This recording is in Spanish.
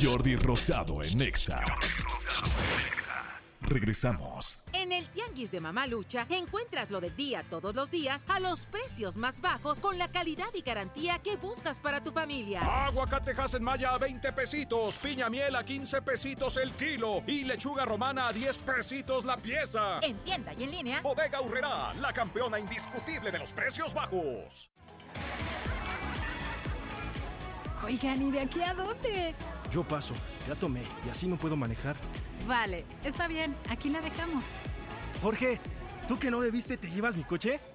Jordi Rosado en Exa. Regresamos. En el Tianguis de Mamalucha encuentras lo del día todos los días a los precios más bajos con la calidad y garantía que buscas para tu familia. Aguacatejas en Maya a 20 pesitos, piña miel a 15 pesitos el kilo y lechuga romana a 10 pesitos la pieza. En tienda y en línea. Bodega Aurrerá, la campeona indiscutible de los precios bajos. Oigan, ¿y de aquí a dónde? Yo paso, ya tomé y así no puedo manejar. Vale, está bien, aquí la dejamos. Jorge, ¿tú que no bebiste te llevas mi coche?